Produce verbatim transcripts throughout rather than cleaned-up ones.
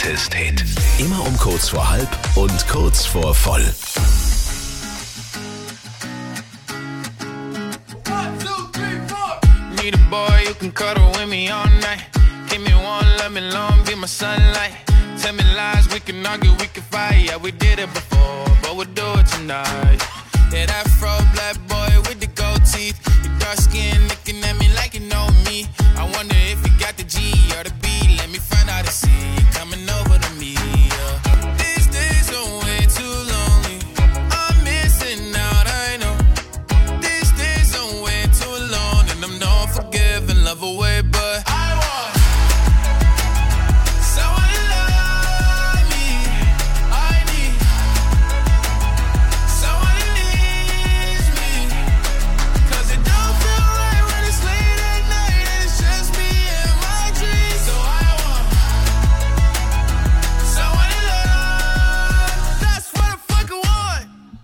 Greatest Hit. Immer um kurz vor halb und kurz vor voll. Need a boy you can cuddle with me all night. Give me one, let me long, be my sunlight. Tell me lies, we can argue, we can fight. Yeah, we did it before, but we'll do it tonight. Yeah, that fro black boy with the gold teeth. Your dark skin looking at me like you know me. I wonder if you got the G or the B. Let me find out and see you coming over to me. Yeah. These days are way too lonely. I'm missing out, I know. These days are way too alone, and I'm not forgiving, love away, but I want someone to love me. I need someone who needs me. 'Cause it don't feel right when it's late at night and it's just me and my dreams. So I want someone to love. That's what I fucking want.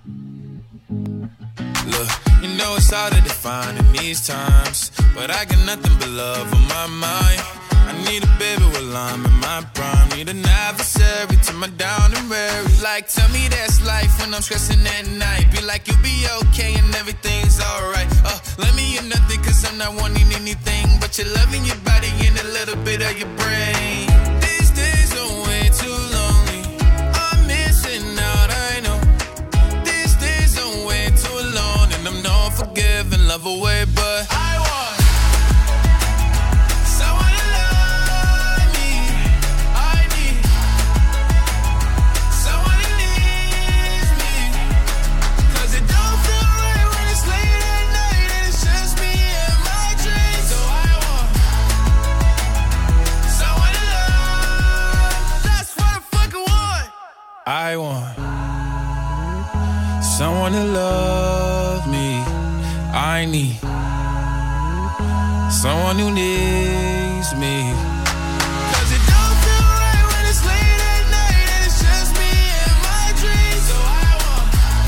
Look, you know it's hard to define in these times, but I got nothing but love on my mind. I need a baby while I'm in my prime. Need an adversary to my down and weary. Like, tell me that's life when I'm stressing at night. Be like, you'll be okay and everything's alright. Uh, let me in nothing 'cause I'm not wanting anything but your love in your body and a little bit of your brain. These days are way too lonely. I'm missing out, I know. These days are way too alone, and I'm not forgiving, love away, but I want someone to love me. I need someone who needs me. 'Cause it don't feel right when it's late at night and it's just me and my dreams. So I want someone to love. That's what I fucking want. I want someone to love me. I need someone who needs me. 'Cause it don't feel right when it's late at night and it's just me and my dreams. So I want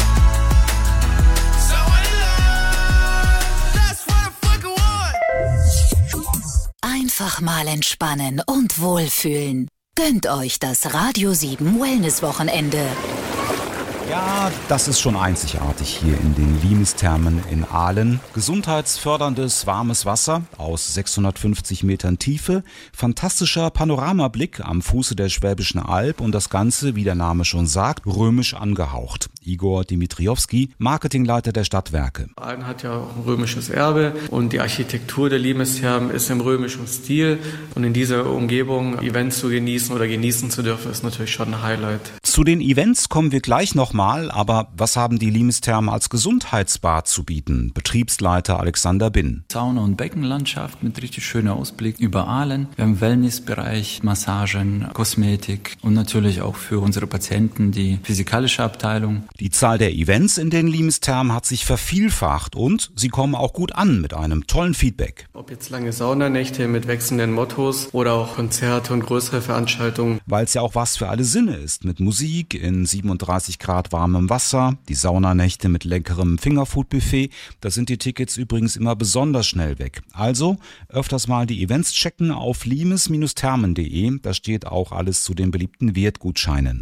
someone to love. That's what I fucking want. Einfach mal entspannen und wohlfühlen. Gönnt euch das Radio sieben Wellness-Wochenende. Ja, das ist schon einzigartig hier in den Limes-Thermen in Aalen. Gesundheitsförderndes, warmes Wasser aus sechshundertfünfzig Metern Tiefe, fantastischer Panoramablick am Fuße der Schwäbischen Alb und das Ganze, wie der Name schon sagt, römisch angehaucht. Igor Dimitriowski, Marketingleiter der Stadtwerke. Aalen hat ja auch ein römisches Erbe und die Architektur der Limes-Thermen ist im römischen Stil. Und in dieser Umgebung Events zu genießen oder genießen zu dürfen, ist natürlich schon ein Highlight. Zu den Events kommen wir gleich nochmal, aber was haben die Limes-Thermen als Gesundheitsbad zu bieten? Betriebsleiter Alexander Binn. Sauna- und Beckenlandschaft mit richtig schöner Ausblick über Aalen. Wir haben Wellnessbereich, Massagen, Kosmetik und natürlich auch für unsere Patienten die physikalische Abteilung. Die Zahl der Events in den Limes-Thermen hat sich vervielfacht und sie kommen auch gut an mit einem tollen Feedback. Ob jetzt lange Saunanächte mit wechselnden Mottos oder auch Konzerte und größere Veranstaltungen. Weil es ja auch was für alle Sinne ist, mit Musik in siebenunddreißig Grad warmem Wasser, die Saunanächte mit leckerem Fingerfood-Buffet, da sind die Tickets übrigens immer besonders schnell weg. Also öfters mal die Events checken auf limes Thermen punkt de, da steht auch alles zu den beliebten Wertgutscheinen.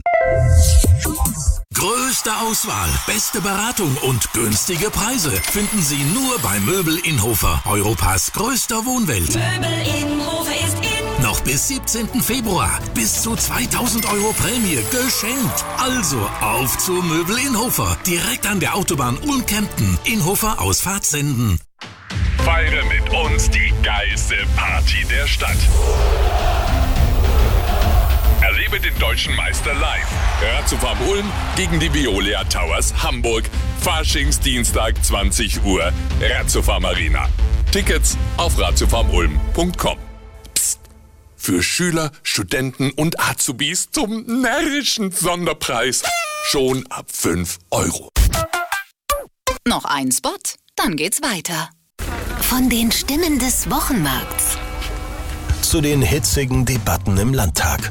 Größte Auswahl, beste Beratung und günstige Preise finden Sie nur bei Möbel Inhofer, Europas größter Wohnwelt. Möbel Inhofer ist in. Noch bis siebzehnten Februar. Bis zu zweitausend Euro Prämie geschenkt. Also auf zu Möbel Inhofer. Direkt an der Autobahn Ulm-Kempten. Inhofer Ausfahrt Senden. Feiere mit uns die geilste Party der Stadt. Erlebe den deutschen Meister live. Ratiofarm Ulm gegen die Veolia Towers Hamburg. Faschingsdienstag zwanzig Uhr. Ratiofarm Arena. Tickets auf ratiofarm ulm punkt com. Psst. Für Schüler, Studenten und Azubis zum närrischen Sonderpreis. Schon ab fünf Euro. Noch ein Spot, dann geht's weiter. Von den Stimmen des Wochenmarkts Zu den hitzigen Debatten im Landtag.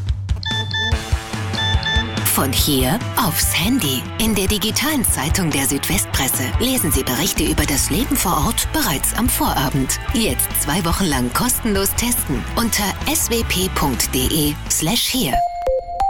Von hier aufs Handy. In der digitalen Zeitung der Südwestpresse lesen Sie Berichte über das Leben vor Ort bereits am Vorabend. Jetzt zwei Wochen lang kostenlos testen unter swp punkt de slash hier.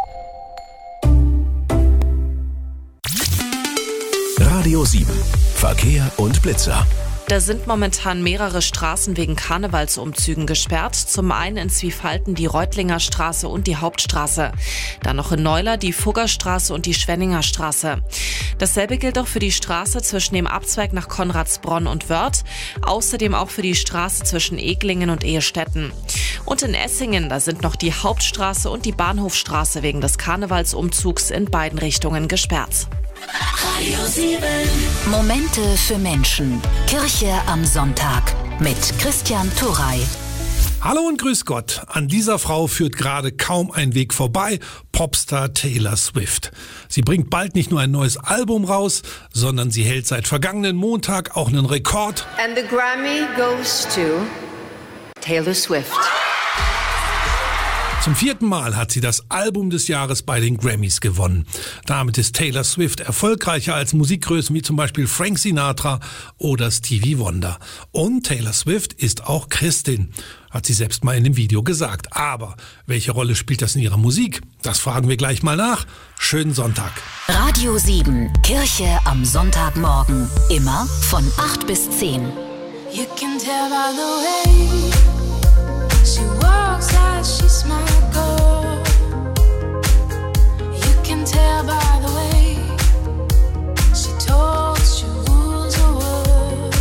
Radio sieben. Verkehr und Blitzer. Da sind momentan mehrere Straßen wegen Karnevalsumzügen gesperrt. Zum einen in Zwiefalten die Reutlinger Straße und die Hauptstraße. Dann noch in Neuler die Fuggerstraße und die Schwenninger Straße. Dasselbe gilt auch für die Straße zwischen dem Abzweig nach Konradsbronn und Wörth. Außerdem auch für die Straße zwischen Eglingen und Ehestetten. Und in Essingen, da sind noch die Hauptstraße und die Bahnhofstraße wegen des Karnevalsumzugs in beiden Richtungen gesperrt. Radio sieben. Momente für Menschen. Kirche am Sonntag mit Christian Turrey. Hallo und grüß Gott. An dieser Frau führt gerade kaum ein Weg vorbei. Popstar Taylor Swift. Sie bringt bald nicht nur ein neues Album raus, sondern sie hält seit vergangenen Montag auch einen Rekord. And the Grammy goes to Taylor Swift. Zum vierten Mal hat sie das Album des Jahres bei den Grammys gewonnen. Damit ist Taylor Swift erfolgreicher als Musikgrößen wie zum Beispiel Frank Sinatra oder Stevie Wonder. Und Taylor Swift ist auch Christin, hat sie selbst mal in dem Video gesagt. Aber welche Rolle spielt das in ihrer Musik? Das fragen wir gleich mal nach. Schönen Sonntag. Radio sieben, Kirche am Sonntagmorgen. Immer von acht bis zehn. You can tell by the way she walks like she's my girl. You can tell by the way she talks, she rules the world.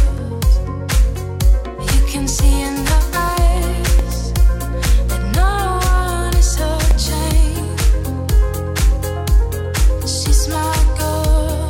You can see in her eyes that no one is her chain. She's my girl,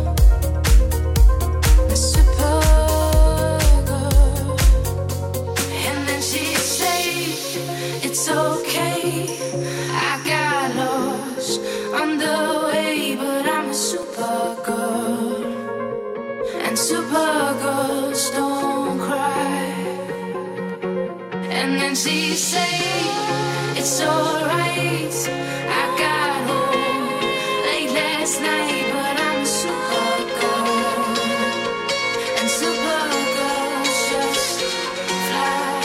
my super girl. And then she it's okay, I got lost on the way, but I'm a super girl, and super girls don't cry. And then she say, it's alright, I got home late last night, but I'm a super girl, and super girls just fly.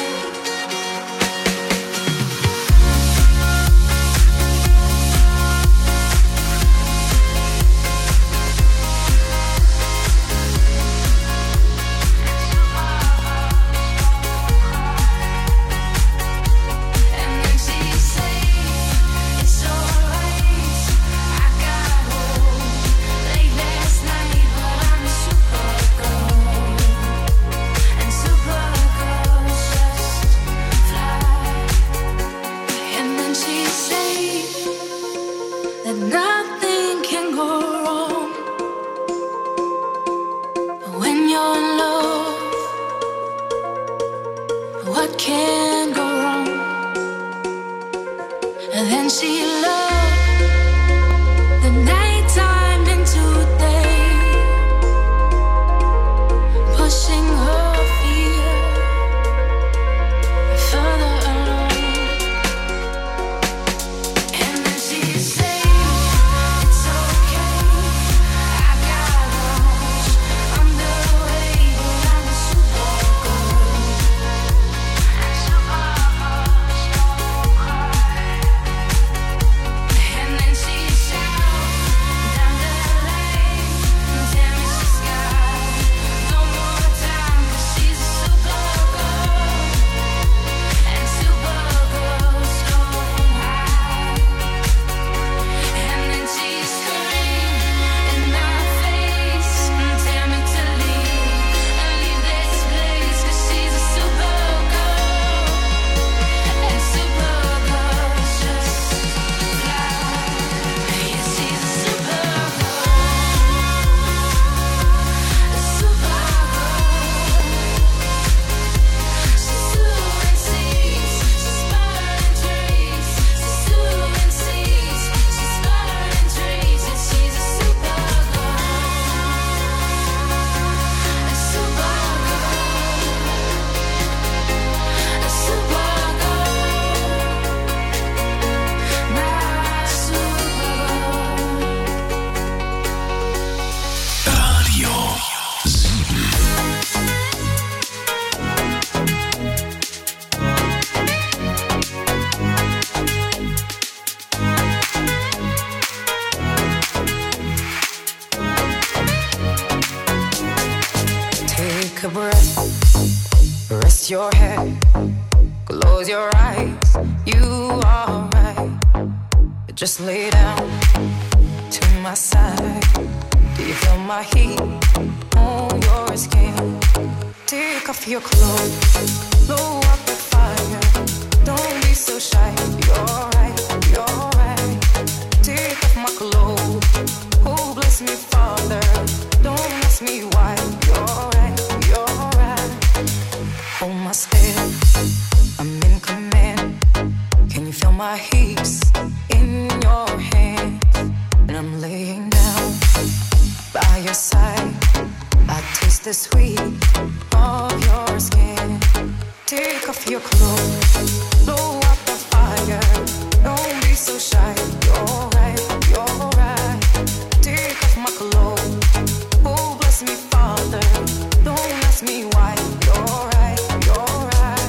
your head, close your eyes, you are right. Just lay down to my side. Do you feel my heat on your skin? Take off your clothes, blow up the fire. Don't be so shy, you're right, you're right. Take off my clothes, oh bless me Father. Don't ask me why, you're right, you're right. Hold my step, I'm in command. Can you feel my hips in your hands? And I'm laying down by your side. I taste the sweet of your skin. Take off your clothes, blow up the fire. Don't be so shy, you're right, you're right. Take off my clothes, oh bless me Father. Don't ask me why, you're right, you're right.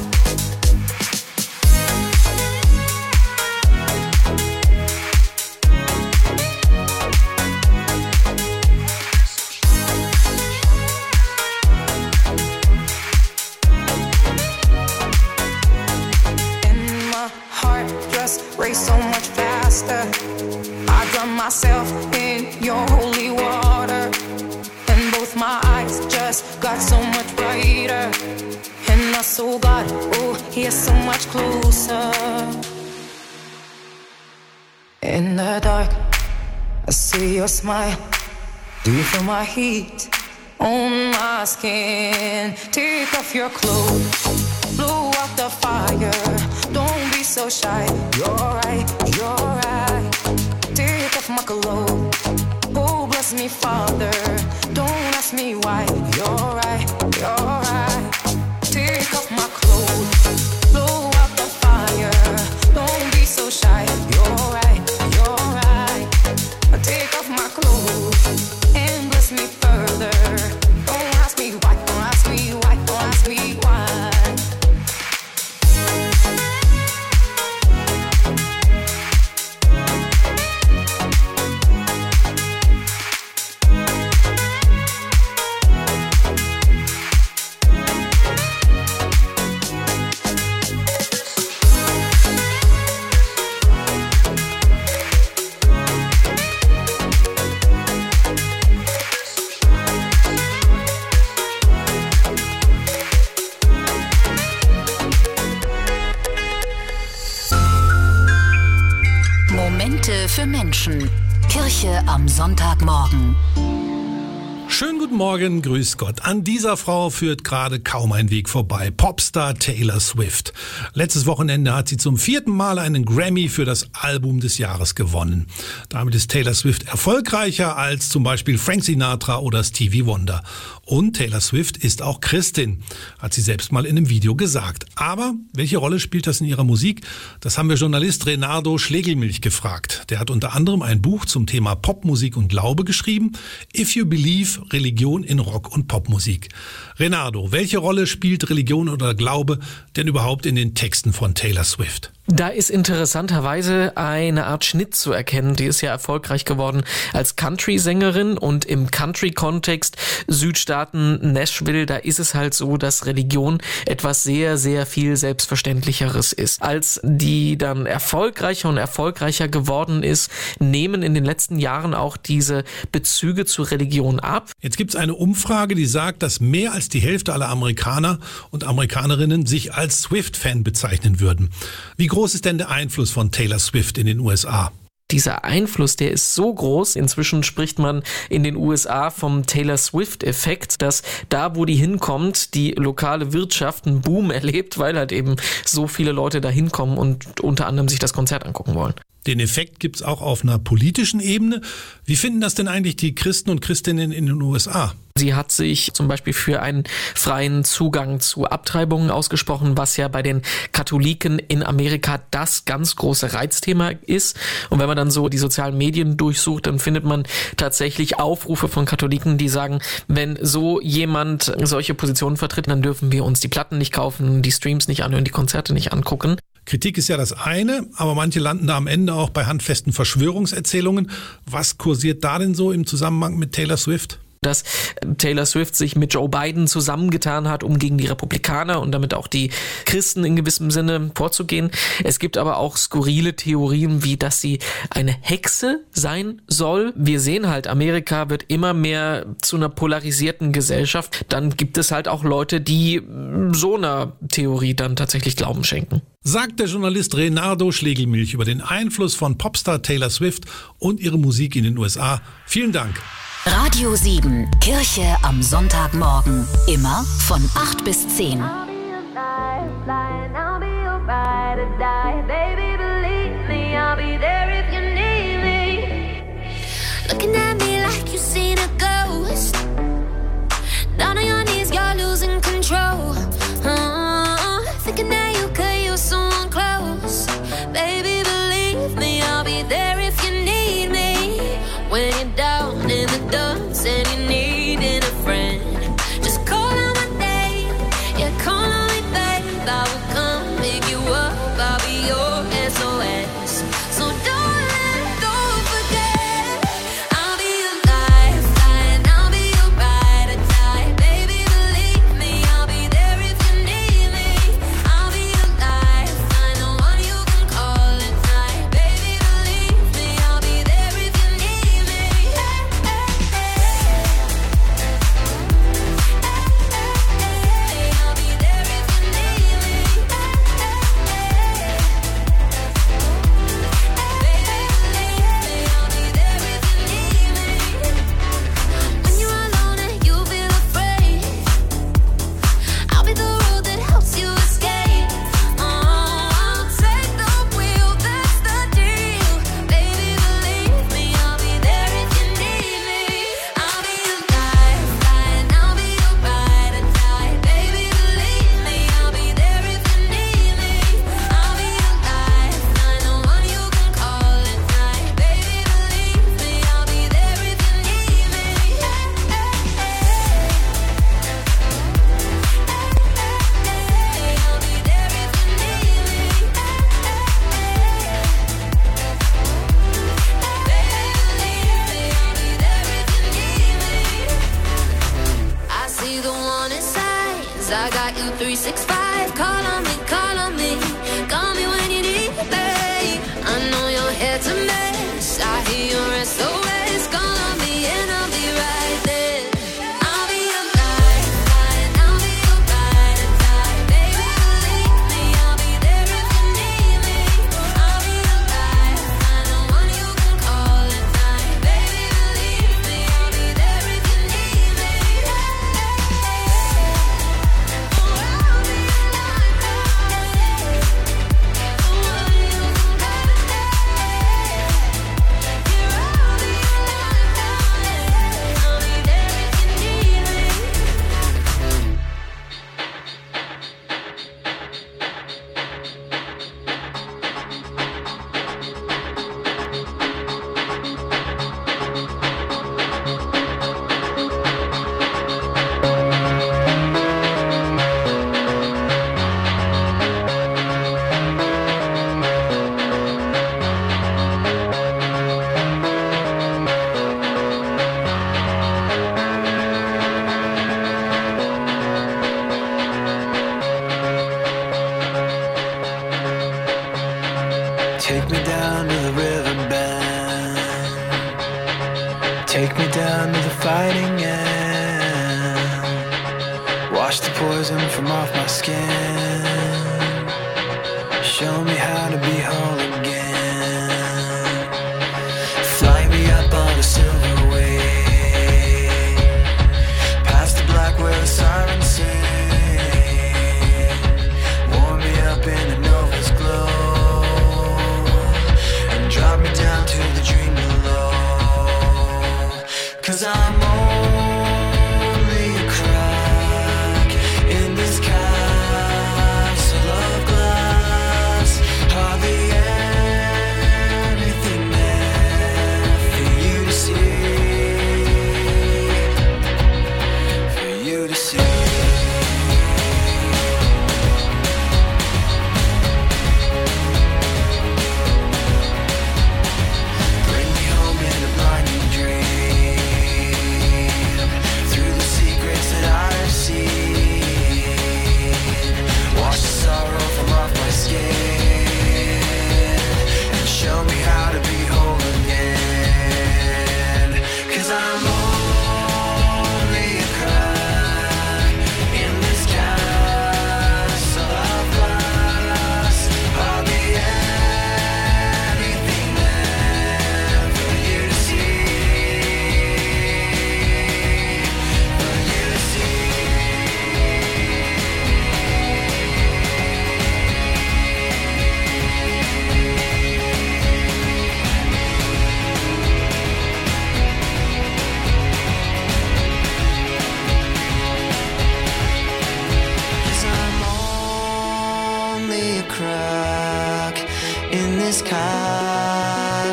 Race so much faster. I drown myself in your holy water, and both my eyes just got so much brighter. And I saw God, oh, He is so much closer. In the dark, I see your smile. Do you feel my heat on my skin? Take off your clothes, blow out the fire. Don't be so shy, you're right, you're right. Take off my clothes, oh bless me Father. Don't ask me why, you're right, you're right. Take off my clothes, blow out the fire. Don't be so shy, you're right, you're right. Take off my clothes and bless me further. Don't ask me why, don't ask me why, don't ask me why. Momente für Menschen. Kirche am Sonntagmorgen. Schönen guten Morgen, grüß Gott. An dieser Frau führt gerade kaum ein Weg vorbei. Popstar Taylor Swift. Letztes Wochenende hat sie zum vierten Mal einen Grammy für das Album des Jahres gewonnen. Damit ist Taylor Swift erfolgreicher als zum Beispiel Frank Sinatra oder Stevie Wonder. Und Taylor Swift ist auch Christin, hat sie selbst mal in einem Video gesagt. Aber welche Rolle spielt das in ihrer Musik? Das haben wir Journalist Renato Schlegelmilch gefragt. Der hat unter anderem ein Buch zum Thema Popmusik und Glaube geschrieben. If You Believe, Religion in Rock- und Popmusik. Renato, welche Rolle spielt Religion oder Glaube denn überhaupt in den Texten von Taylor Swift? Da ist interessanterweise eine Art Schnitt zu erkennen. Die ist ja erfolgreich geworden als Country-Sängerin und im Country-Kontext Südstaaten, Nashville, da ist es halt so, dass Religion etwas sehr, sehr viel Selbstverständlicheres ist. Als die dann erfolgreicher und erfolgreicher geworden ist, nehmen in den letzten Jahren auch diese Bezüge zur Religion ab. Jetzt gibt es eine Umfrage, die sagt, dass mehr als die Hälfte aller Amerikaner und Amerikanerinnen sich als Swift-Fan bezeichnen würden. Wie groß ist denn der Einfluss von Taylor Swift in den U S A? Dieser Einfluss, der ist so groß. Inzwischen spricht man in den U S A vom Taylor Swift-Effekt, dass da, wo die hinkommt, die lokale Wirtschaft einen Boom erlebt, weil halt eben so viele Leute da hinkommen und unter anderem sich das Konzert angucken wollen. Den Effekt gibt es auch auf einer politischen Ebene. Wie finden das denn eigentlich die Christen und Christinnen in den U S A? Sie hat sich zum Beispiel für einen freien Zugang zu Abtreibungen ausgesprochen, was ja bei den Katholiken in Amerika das ganz große Reizthema ist. Und wenn man dann so die sozialen Medien durchsucht, dann findet man tatsächlich Aufrufe von Katholiken, die sagen, wenn so jemand solche Positionen vertritt, dann dürfen wir uns die Platten nicht kaufen, die Streams nicht anhören, die Konzerte nicht angucken. Kritik ist ja das eine, aber manche landen da am Ende auch bei handfesten Verschwörungserzählungen. Was kursiert da denn so im Zusammenhang mit Taylor Swift? dass Taylor Swift sich mit Joe Biden zusammengetan hat, um gegen die Republikaner und damit auch die Christen in gewissem Sinne vorzugehen. Es gibt aber auch skurrile Theorien, wie dass sie eine Hexe sein soll. Wir sehen halt, Amerika wird immer mehr zu einer polarisierten Gesellschaft. Dann gibt es halt auch Leute, die so einer Theorie dann tatsächlich Glauben schenken. Sagt der Journalist Renato Schlegelmilch über den Einfluss von Popstar Taylor Swift und ihre Musik in den U S A. Vielen Dank. Radio sieben, Kirche am Sonntagmorgen. Immer von acht bis zehn. Looking at me like you seen a ghost. Down on your knees, you're losing control. Uh, thinking that you could use someone close. Baby, believe me, I'll be there if you need me. When you're down in the dumps and you're needing a friend, just call out my name. Yeah, call on me, babe. I will come pick you up. I'll be your S O S. So don't let go, forget. I'll be your lifeline. I'll be your ride or die. Baby, believe me, I'll be there if you need me. I'll be your lifeline, the one you can call at night. Baby, believe me, I'll be there if you need me. Hey, hey, hey. Hey, I'll be there if you need me. Hey, hey, hey. Baby, believe me, I'll be there if you need me. When you're alone and you feel afraid, I'll be the road that helps you escape. Oh, I'll take the wheel, that's the deal. Baby, believe me, I'll be there if you need me. I'll be your lifeline, I'll be your ride or die. Baby, believe me, I'll be there if you need me. I'll be your lifeline, the one you can call at night. Baby, believe me, I'll be there if you need me. Hey, hey, hey. Hey, I'll be there if you need me. I see the warning signs. I got you three six five. Call on me, call on me. Call me when you need me. I know your head's a mess. I hear your S O S. Call on me and I'll be right there. I'll be your lifeline. I'll be your ride or die. Baby, believe me, I'll be there if you need me. I'll be your lifeline, the one you can call at night. Baby, believe me, I'll be there if you need me. Take me down to the riverbed. Take me down to the fighting end. Wash the poison from off my skin. Show me how to be whole again. Fly me up on a silver wave, past the black where the sirens sing. Warm me up in the Nova's glow. Drop me down to the dream below. Cause I'm only a crack in this castle of glass.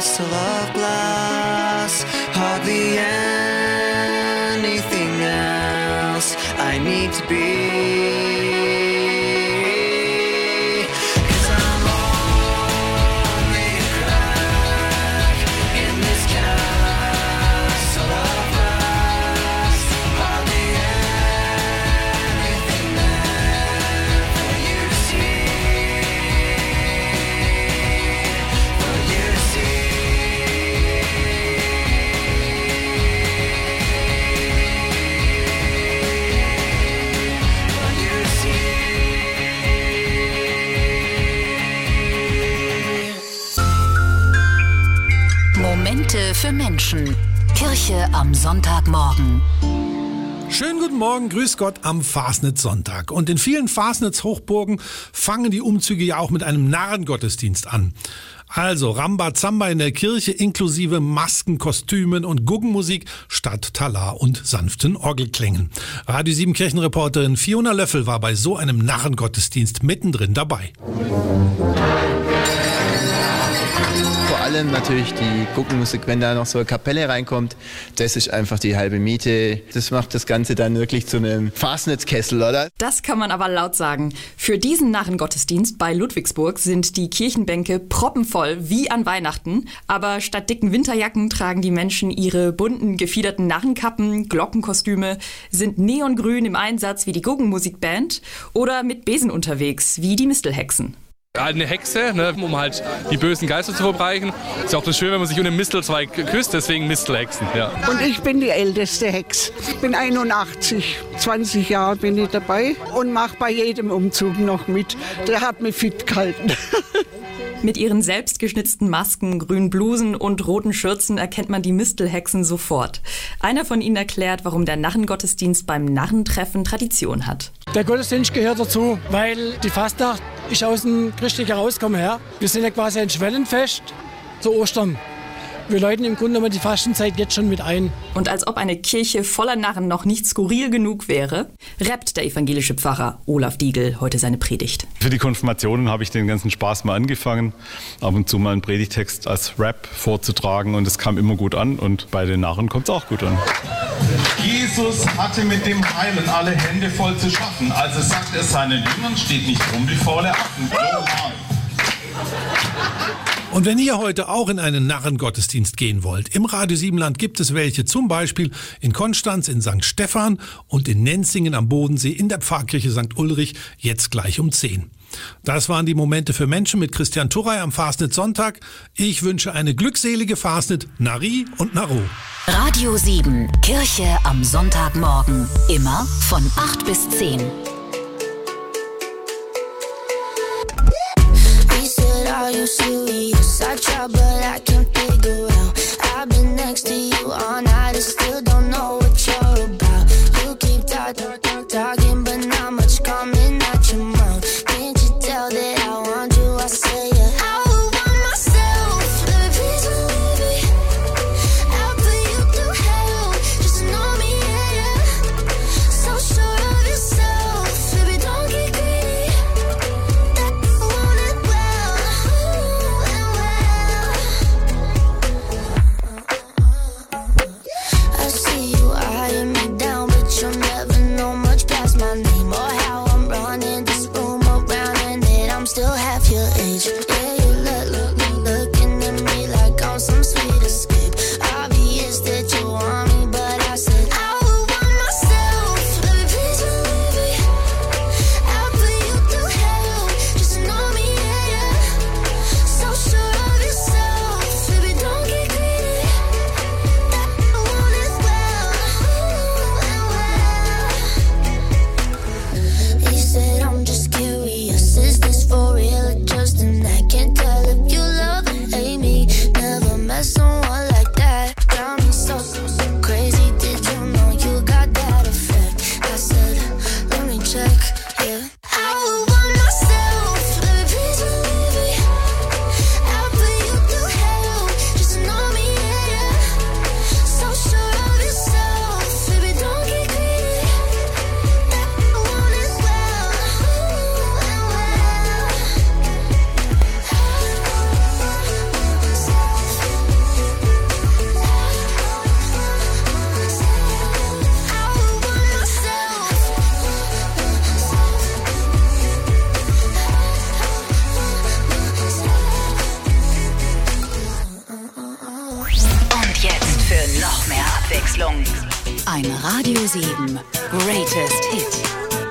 castle of glass, hardly anything else I need to be. Momente für Menschen. Kirche am Sonntagmorgen. Schönen guten Morgen, grüß Gott am Fasnitz-Sonntag. Und in vielen Fasnitz-Hochburgen fangen die Umzüge ja auch mit einem Narrengottesdienst an. Also Rambazamba in der Kirche inklusive Masken, Kostümen und Guggenmusik statt Talar und sanften Orgelklängen. Radio sieben Kirchenreporterin Fiona Löffel war bei so einem Narrengottesdienst mittendrin dabei. Vor allem natürlich die Guggenmusik, wenn da noch so eine Kapelle reinkommt, das ist einfach die halbe Miete. Das macht das Ganze dann wirklich zu einem Fasnitzkessel, oder? Das kann man aber laut sagen. Für diesen Narrengottesdienst bei Ludwigsburg sind die Kirchenbänke proppenvoll wie an Weihnachten. Aber statt dicken Winterjacken tragen die Menschen ihre bunten, gefiederten Narrenkappen, Glockenkostüme, sind neongrün im Einsatz wie die Guggenmusikband oder mit Besen unterwegs wie die Mistelhexen. Eine Hexe, ne, um halt die bösen Geister zu verbreiten. Ist ja auch das Schöne, wenn man sich unter dem Mistelzweig küsst, deswegen Mistelhexen. Ja. Und ich bin die älteste Hex. Ich bin einundachtzig, zwanzig Jahre bin ich dabei und mache bei jedem Umzug noch mit. Der hat mich fit gehalten. Mit ihren selbstgeschnitzten Masken, grünen Blusen und roten Schürzen erkennt man die Mistelhexen sofort. Einer von ihnen erklärt, warum der Narrengottesdienst beim Narrentreffen Tradition hat. Der Gottesdienst gehört dazu, weil die Fastnacht ist aus dem Christlichen herausgekommen her. Wir sind ja quasi ein Schwellenfest zu Ostern. Wir läuten im Grunde genommen die Fastenzeit jetzt schon mit ein. Und als ob eine Kirche voller Narren noch nicht skurril genug wäre, rappt der evangelische Pfarrer Olaf Diegel heute seine Predigt. Für die Konfirmationen habe ich den ganzen Spaß mal angefangen, ab und zu mal einen Predigtext als Rap vorzutragen und es kam immer gut an und bei den Narren kommt es auch gut an. Jesus hatte mit dem Heilen alle Hände voll zu schaffen, also sagt er seinen Jüngern, steht nicht rum wie faule Affen. Und wenn ihr heute auch in einen Narrengottesdienst gehen wollt, im Radio sieben Land gibt es welche, zum Beispiel in Konstanz, in Sankt Stephan und in Nenzingen am Bodensee in der Pfarrkirche Sankt Ulrich, jetzt gleich um zehn. Das waren die Momente für Menschen mit Christian Turrey am Fasnitz-Sonntag. Ich wünsche eine glückselige Fasnit, Nari und Naro. Radio sieben, Kirche am Sonntagmorgen, immer von acht bis zehn. Are you serious? I try, but I can't figure out. I've been next to you all night and still don't know what you're about. You keep talking, talking, but not much coming out your mouth. Can't you tell that I want you? I say yeah. I would want myself, baby, please believe me. I'll put you through hell, just know me, yeah, yeah. So sure of yourself, baby, don't get greedy. I want it well. Abwechslung. Ein Radio sieben Greatest Hit.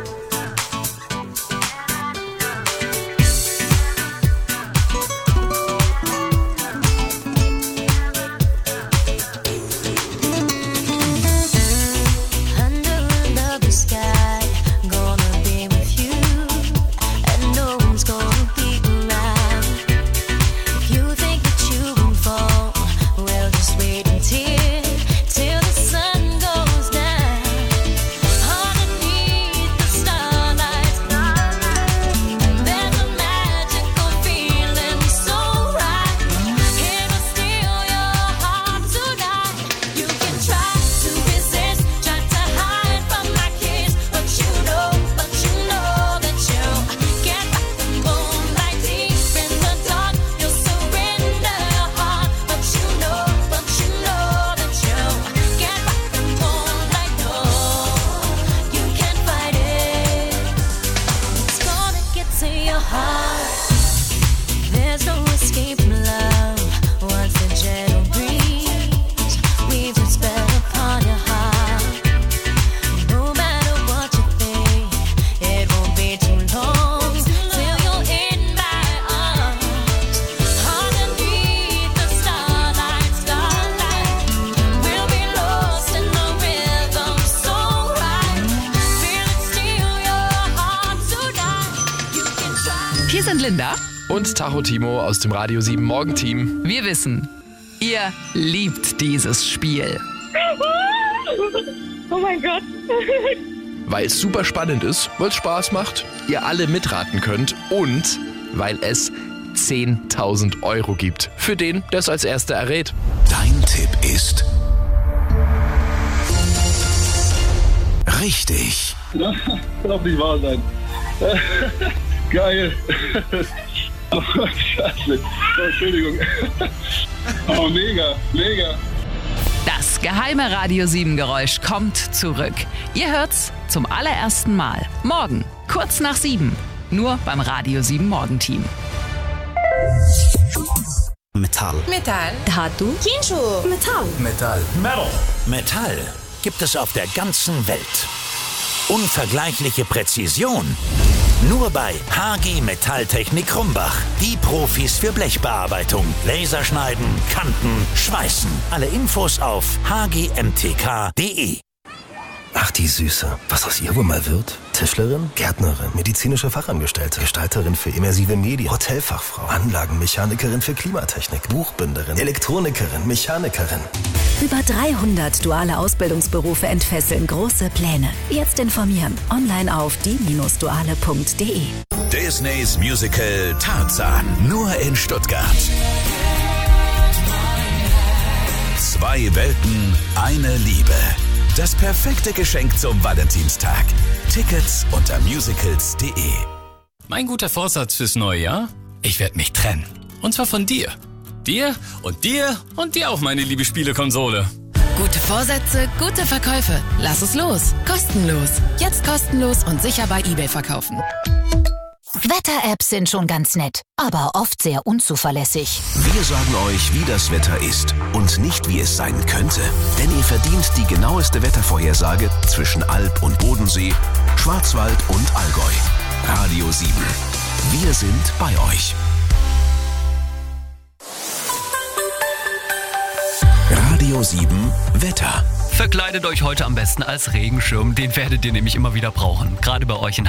Hier sind Linda und Tacho Timo aus dem Radio sieben Morgenteam. Wir wissen, ihr liebt dieses Spiel. Oh mein Gott. Weil es super spannend ist, weil es Spaß macht, ihr alle mitraten könnt und weil es zehntausend Euro gibt für den, der es als Erster errät. Dein Tipp ist richtig. Das darf nicht wahr sein. Geil. Oh, Scheiße. Oh, Entschuldigung. Oh, mega, mega. Das geheime Radio sieben Geräusch kommt zurück. Ihr hört's zum allerersten Mal. Morgen, kurz nach sieben. Nur beim Radio sieben Morgenteam. Metall. Metall. Dhatu. Kinshu. Metall. Metall. Metal. Metall gibt es auf der ganzen Welt. Unvergleichliche Präzision. Nur bei H G Metalltechnik Krumbach. Die Profis für Blechbearbeitung, Laserschneiden, Kanten, Schweißen. Alle Infos auf h g m t k punkt d e. Ach, die Süße. Was aus ihr wohl mal wird? Tischlerin, Gärtnerin, medizinische Fachangestellte, Gestalterin für immersive Medien, Hotelfachfrau, Anlagenmechanikerin für Klimatechnik, Buchbinderin, Elektronikerin, Mechanikerin. Über dreihundert duale Ausbildungsberufe entfesseln große Pläne. Jetzt informieren. Online auf die Bindestrich duale punkt d e. Disneys Musical Tarzan. Nur in Stuttgart. Zwei Welten, eine Liebe. Das perfekte Geschenk zum Valentinstag. Tickets unter musicals punkt d e. Mein guter Vorsatz fürs neue Jahr? Ich werde mich trennen. Und zwar von dir. Dir und dir und dir auch, meine liebe Spielekonsole. Gute Vorsätze, gute Verkäufe. Lass es los. Kostenlos. Jetzt kostenlos und sicher bei eBay verkaufen. Wetter-Apps sind schon ganz nett, aber oft sehr unzuverlässig. Wir sagen euch, wie das Wetter ist und nicht, wie es sein könnte. Denn ihr verdient die genaueste Wettervorhersage zwischen Alb und Bodensee, Schwarzwald und Allgäu. Radio sieben. Wir sind bei euch. Radio sieben Wetter. Verkleidet euch heute am besten als Regenschirm, den werdet ihr nämlich immer wieder brauchen. Gerade bei euch in